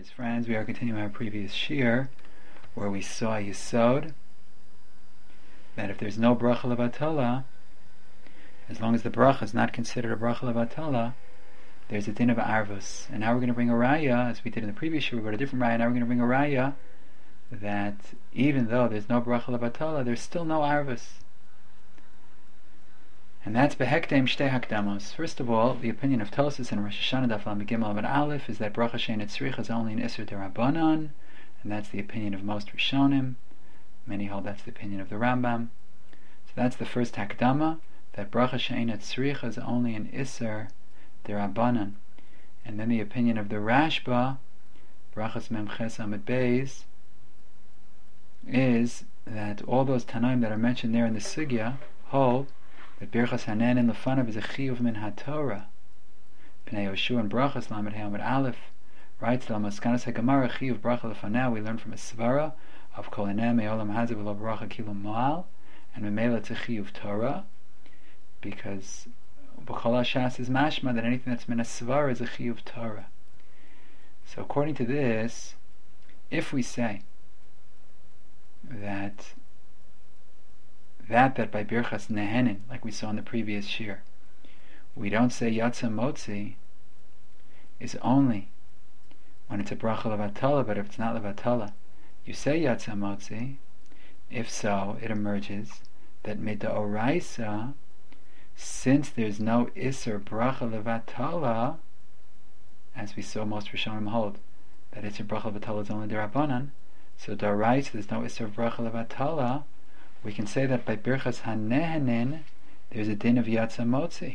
Dearest friends, we are continuing our previous shir where we saw Yesod that if there's no bracha levatala, as long as the bracha is not considered a bracha levatala, there's a din of arvus. And now we're going to bring a raya, as we did in the previous shir, we brought a different raya. Now we're going to bring a raya that even though there's no bracha levatala, there's still no arvus. And that's behekdem shtei hakdamos. First of all, the opinion of Tosfos and Rosh Hashanah Daf Lamed Gimel Amud Aleph is that bracha she'ein tzricha is only an Isser D'Rabbanan, and that's the opinion of most Rishonim. Many hold that's the opinion of the Rambam. So that's the first hakdama, that bracha she'ein tzricha is only an Isser D'Rabbanan. And then the opinion of the Rashba, brachas Memches Amud Beis, is that all those Tanaim that are mentioned there in the Sugya hold that Birchas Hanenin Lefanav is a chiyuv min haTorah. Pnei Yoshua and Brachas Lamed Hey Amud Aleph writes the Maskanas HaGemara chiyuv bracha lefanav. We learn from a svara of Kol Enem Me'olam Hazeh V'lo Bracha Kilu Moal, and Memela it's a chiyuv Torah, because B'chol HaShas is mashma that anything that's min a svara is a chiyuv Torah. So according to this, if we say that by Birchas Nehenin, like we saw in the previous shir, we don't say Yatsa Motzi, is only when it's a bracha levatala, but if it's not levatala, you say Yatsa Motzi. If so, it emerges that Midaoraisa, since there's no Isser bracha levatala, as we saw most Rishonim hold, that Isser bracha levatala is only D'Rabbanan, so D'Oraisa there's no Isser bracha levatala, we can say that by Birchas HaNehenin there's a din of Yatsa Motzi.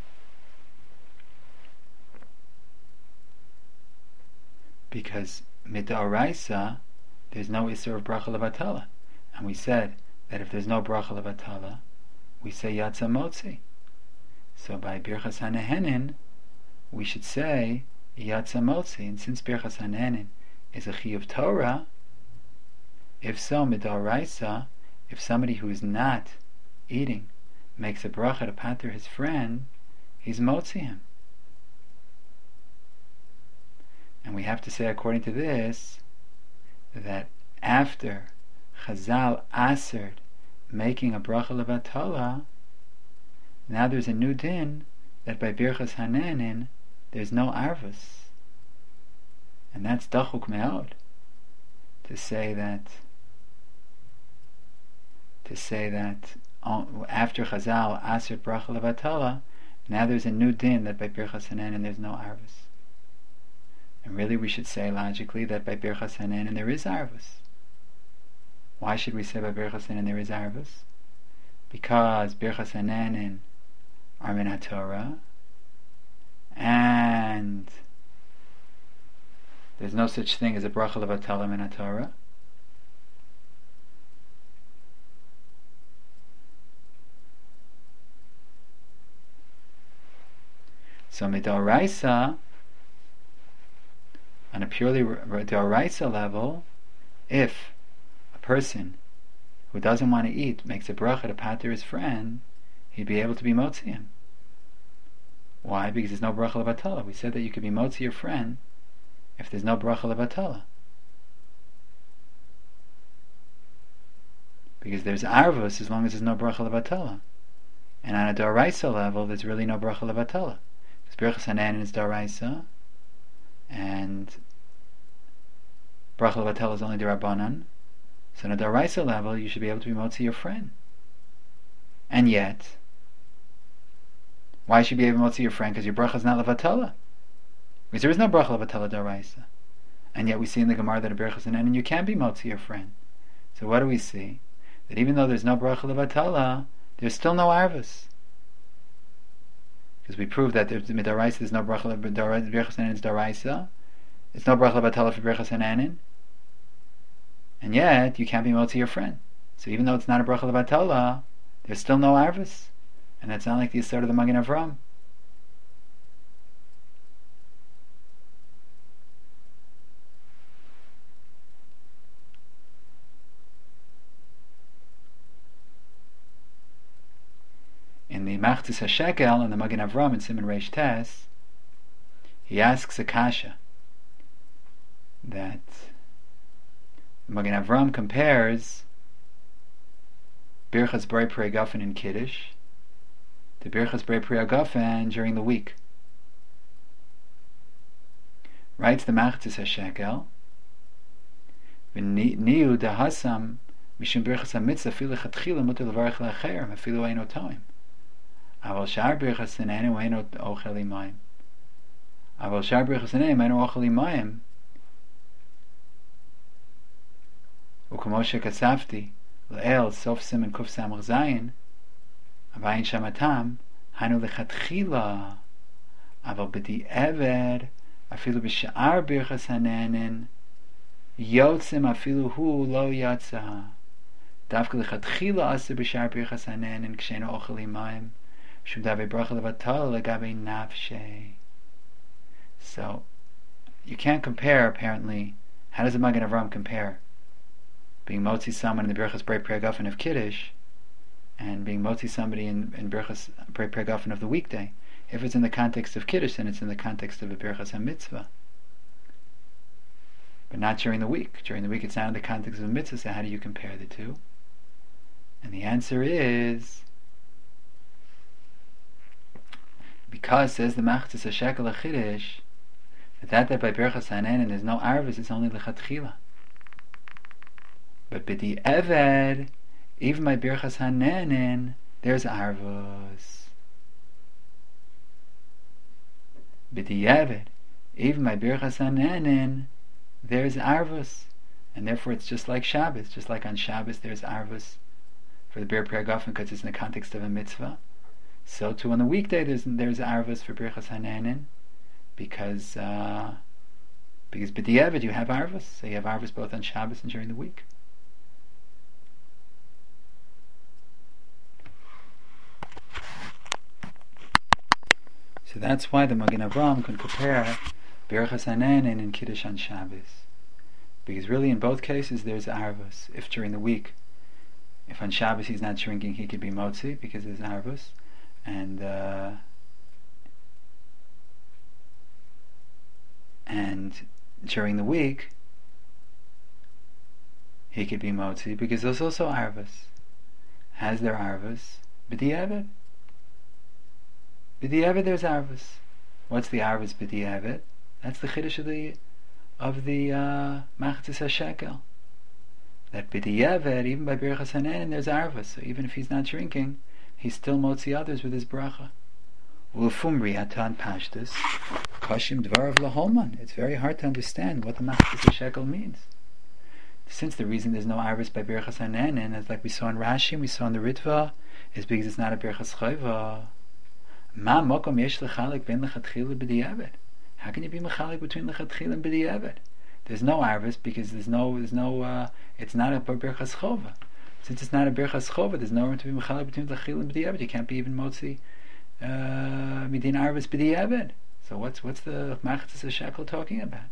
Because Midaoraisa there's no Isser of bracha levatala. And we said that if there's no bracha levatala, we say Yatsa Motzi. So by Birchas HaNehenin we should say Yatsa Motzi. And since Birchas HaNehenin is a chiyuv Torah, if so, Midaoraisa, if somebody who is not eating makes a bracha to pater his friend, he's motzi him. And we have to say, according to this, that after Chazal asered making a bracha levatala, now there's a new din that by Birchas Hanenin there's no arvus. And that's dachuk me'od, to say that after Chazal aser bracha levatala, now there's a new din that by Birchas Hanenin there's no arvus. And really we should say logically that by Birchas Hanenin there is arvus. Why should we say by Birchas Hanenin there is arvus? Because Birchas Hanenin are min haTorah, and there's no such thing as a bracha levatala min haTorah. So Midaoraisa, on a purely Midaoraisa level, if a person who doesn't want to eat makes a bracha to pater his friend, he'd be able to be motzi him. Why? Because there's no bracha levatala. We said that you could be motzi your friend if there's no bracha levatala. Because there's arvus as long as there's no bracha levatala. And on a D'Oraisa level, there's really no bracha levatala. Birchas Hanenin is D'Oraisa, and bracha levatala is only D'Rabbanan. So on a D'Oraisa level, you should be able to be motzi your friend. And yet, why should you be able to motzi your friend? Because your bracha is not levatala. Because there is no bracha levatala D'Oraisa. And yet we see in the Gemara that a Birchas Hanenin you can be motzi your friend. So what do we see? That even though there's no bracha levatala, there's still no arvus. Because we proved that there's Midaoraisa, there's no bracha levatala. Birchas Hanenin is D'Oraisa. It's no bracha levatala for Birchas Hanenin. And yet you can't be motzi your friend. So even though it's not a bracha levatala, there's still no arvus. And that's not like the Yisod of the Magen Avram. In the Machzis HaShekel, in the Magen Avram, in Siman Reish Tes, he asks a kasha. that Magen Avram compares Birchas Borei Pri Hagafen in Kiddush to Birchas Borei Pri Hagafen during the week. Writes the Machzis HaShekel, V'niu dahasam mishum birchas ha-mitzvah afilu lechatchila mutar levarach le'acher afilu eino toim. Aval shar birchas hanenin eino ochel imayim. Aval shar birchas hanenin eino ochel imayim. U'kamo shekasafti le'el sof siman kuf samach zayin avayin shamatam hainu lechatchila aval b'di eved afilu b'shar birchas hanenin Yotzim afilu hu lo yatsa. Davka lechatchila aser b'shar birchas hanenin k'sheinu ochel imayim shum davei bracha levatal legabe nafshei. So you can't compare. Apparently, how does the Magen Avram compare being motzi someone in the birchas Borei Pri Hagafen of Kiddush and being motzi somebody in birchas Borei Pri Hagafen of the weekday? If it's in the context of Kiddush, then it's in the context of a birchas ha-mitzvah. But not during the week. During the week it's not in the context of a mitzvah, so how do you compare the two? And the answer is, because, says the Machzis HaShekel HaChiddush, that by Birchas Hanenin there's no arvus, it's only lechatchila. But b'di eved, even by Birchas Hanenin, there's arvus. B'di eved, even by Birchas Hanenin, there's arvus, and therefore it's just like Shabbos. Just like on Shabbos there's arvus for the Borei Pri Hagafen because it's in the context of a mitzvah, so too on the weekday there's arvus for Birchas Hanenin because b'diavad you have arvus, so you have arvus both on Shabbos and during the week. So that's why the Magen Avram can compare Birchas Hanenin and Kiddush on Shabbos, because really in both cases there's arvus. If during the week, if on Shabbos he's not drinking, he could be motzi because there's arvus, and during the week he could be motzi because there's also arvus. Has there arvus? B'diavad. B'diavad there's arvus. What's the arvus b'diavad? That's the chiddush of the Machzis HaShekel. That b'diavad, even by Birchas Hanenin, there's arvus. So even if he's not drinking, he's still motzi others with his bracha. Ulefumri atan pashtus kashim dvarav laholman. It's very hard to understand what the Machzis HaShekel means. Since the reason there's no arvus by Birchas Hanenin, as like we saw in Rashi and we saw in the Ritva, is because it's not a Birchas Chayva. Ma mokom yesh lechalek ben lechatchila b'diavad. How can you be mechalik between lechatchila and b'diavad? There's no arvus because there's no. It's not a birchas chova. Since it's not a birchas chova, there's no room to be mechalik between lechatchila and b'diavad. You can't be even motzi midin arvus b'diavad. So what's the Machzis HaShekel talking about?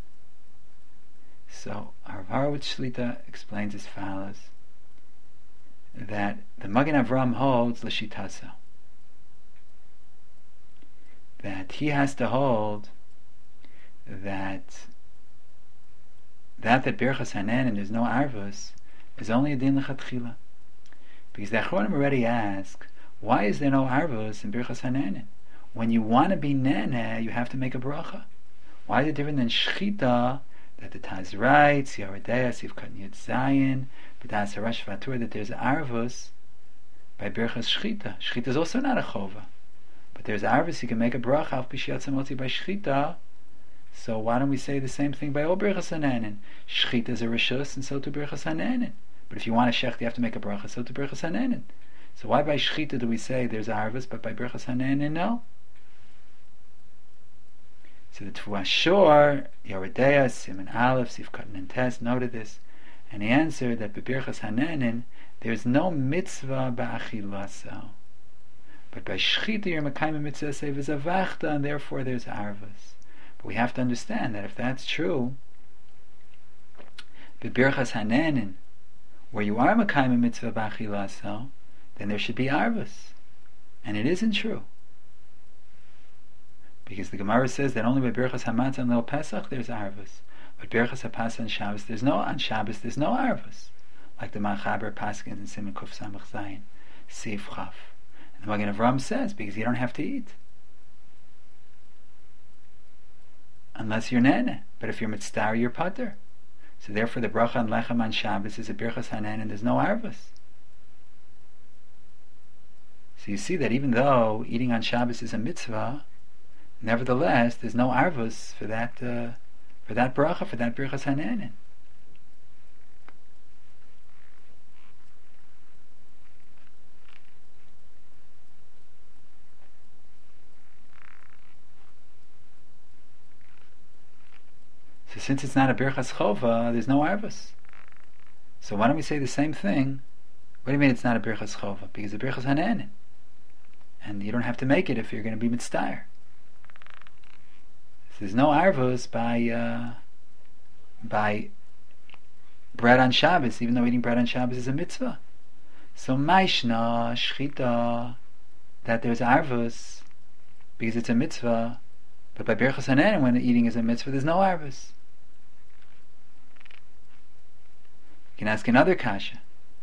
So our Horowitz Shlita explains as follows: that the Magen Avram holds l'shitasa, that he has to hold that Birchas Hanenin there's no arvus is only a din lechatchila, because the Achronim already ask, why is there no arvus in Birchas Hanenin? When you want to be nene, you have to make a bracha. Why is it different than shchita, that the Taz writes, Yoredeya Sivkat Yud Zayin, B'das Harash Vatur, that there's arvus by Birchas Shchita. Shchita is also not a chova, but there's arvus, you can make a bracha al Pishiyat Samoti by Shchita. So why don't we say the same thing by all Birchas Hanenin? Shchita is a rishus, and so to Birchas Hanenin. But if you want a shecht, you have to make a bracha, so to Birchas Hanenin. So why by Shchita do we say there's arvus, but by Birchas Hanenin no? So the Tfuah Shor, Yoredeya, Siman Aleph, Sivkat and Tes noted this, and he answered that by Birchas Hanenin there's no mitzvah ba'achilaso, but by Shchita you're mekayim mitzvah sevizavachta, and therefore there's arvus. But we have to understand that if that's true, by Birchas Hanenin, where you are mekayim mitzvah ba'achilaso, then there should be arvus, and it isn't true. Because the Gemara says that only by Birchas Hamatzah and Leil Pesach there's arvus. But Birchas HaPas on Shabbos, there's no Arvus. Like the Machaber Paskins in Siman Kuf Samach Zayin, Seif Chaf. And the Magen Avram says, because you don't have to eat. Unless you're nene. But if you're mitzvah, you're pater. So therefore the bracha on lechem on Shabbos is a birchas hanen and there's no arvus. So you see that even though eating on Shabbos is a mitzvah, nevertheless there's no arvus for that bracha, for that birchas hanen. So since it's not a birchas chova, there's no arvus. So why don't we say the same thing? What do you mean it's not a birchas chova? Because the birchas hanen, and you don't have to make it if you're going to be mitzvah. So there's no arvus by bread on Shabbos, even though eating bread on Shabbos is a mitzvah. So maishna shchita, that there's arvus because it's a mitzvah, but by birchas hanen, when eating is a mitzvah, there's no arvus. You can ask another kasha.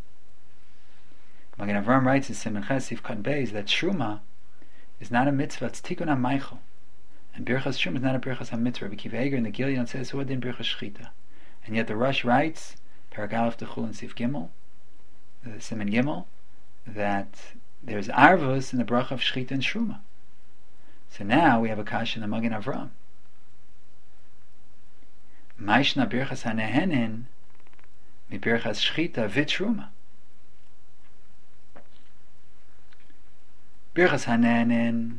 Magen Avram writes in Siman Ches Sif Katan Beis that Truma is not a mitzvah, it's Tikkun HaMeichel. And Birchas Truma is not a Birchas HaMitzvah. Rabbi Akiva Eiger in the Gilyon says, who adin Birchas Shchita? And yet the Rosh writes, Perek Aleph Techul and Sif Gimel, Siman Gimel, that there's Arvus in the bracha of Shchita and Truma. So now we have a kasha in the Magen Avram. Maishna Birchas HaNehenin mi Birchas Shchita v'Truma. Birchas Hanenin,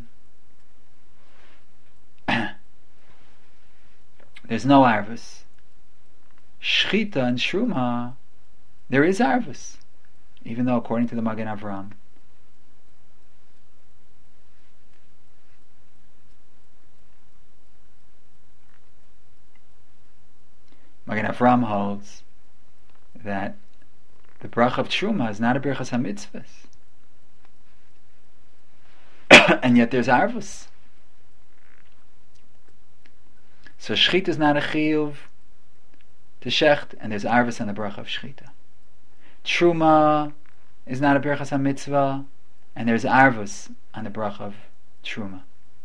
there's no arvus. Shchita and Truma, there is arvus, even though according to the Magen Avram, Magen Avram holds that the bracha of Truma is not a Birchas HaMitzvahs. And yet there's arvus. So shchita is not a chiyuv to shecht, and there's arvus on the bracha of shchita. Truma is not a birchas ha-mitzvah, and there's arvus on the bracha of truma.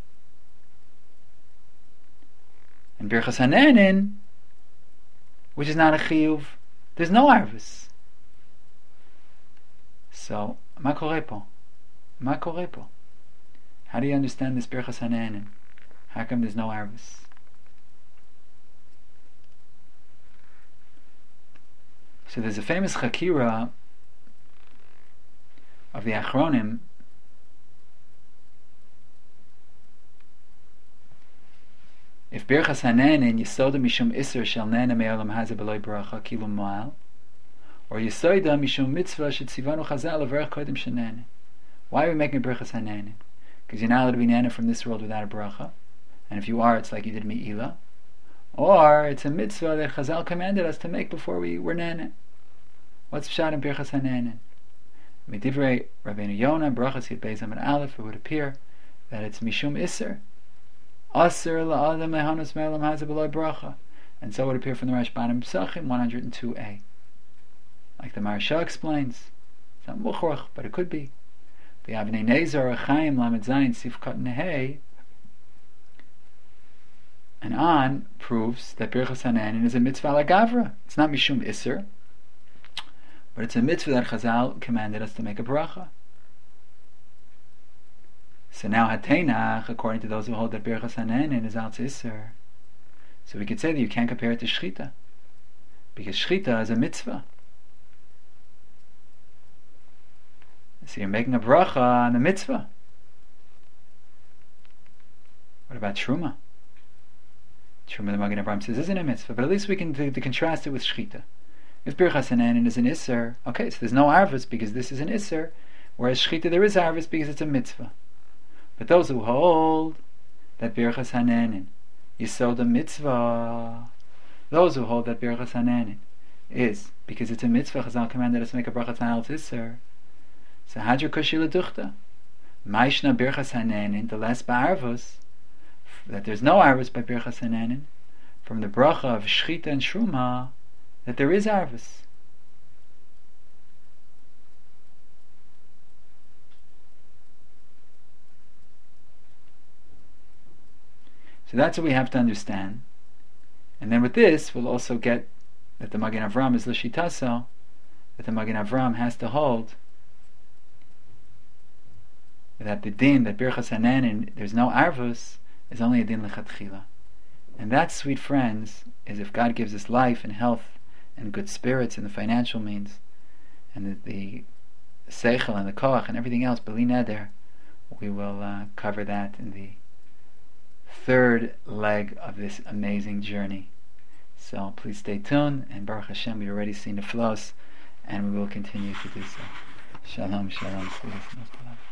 And birchas hanenin, which is not a chiyuv, there's no arvus. So, ma koreh po? Ma koreh po? How do you understand this birchas hanenin? How come there's no arvus? So there's a famous chakira of the Achronim if birchas hanenin yisoda mishum iser shel nena me'olam hazeh b'loi bracha kilum ma'al, or yisoda mishum mitzvah shetzivanu chazal averech kodim shenena. Why are we making birchas hanenin? Because you're not allowed to be nana from this world without a bracha, and if you are, it's like you did me'ila, or it's a mitzvah that Chazal commanded us to make before we were nana. What's pshat in birchas hanenin? Midivrei Rabbeinu Yonah, brachas yid beis amud aleph, it would appear that it's mishum iser, aser la'adam lehanus me'olam hazeh b'loi bracha, and so it would appear from the Rashbanim Pesachim 102a. Like the Maharsha explains, it's not muchorach, but it could be. The Avnei Nezer Chaim Lamed Zayin Sif Katan Hey and on proves that birchas hanenin is a mitzvah lagavra. It's not mishum iser, but it's a mitzvah that Chazal commanded us to make a bracha. So now Hateinach, according to those who hold that birchas hanenin is al iser, so we could say that you can't compare it to shchita, because shchita is a mitzvah. So you're making a bracha on the mitzvah. What about truma? Truma, the Magen Avraham says, isn't a mitzvah, but at least we can contrast it with shchita. If birchas hanenin is an iser, okay, so there's no arvus because this is an iser, whereas shchita there is arvus because it's a mitzvah. But those who hold that birchas hanenin yisod a mitzvah, those who hold that birchas hanenin is because it's a mitzvah, Chazal commanded us to make a bracha on al iser. So hadr kushi leduchta, maishna birchas hanenin, the less ba'arvus, that there's no arvus by birchas hanenin. from the bracha of Shechita and Shruma that there is Arvus. So that's what we have to understand. And then with this, we'll also get that the Magen Avram is L'Shitasel, that the Magen Avram has to hold that the din, that Birchas Hanenin, there's no Arvus, is only a din L'Chatchila. And that, sweet friends, is if God gives us life and health and good spirits and the financial means, and the Seichel and the Koach and everything else, B'li Neder, we will cover that in the third leg of this amazing journey. So please stay tuned, and Baruch Hashem, we've already seen the flows, and we will continue to do so. Shalom, shalom, sweetest, most beloved.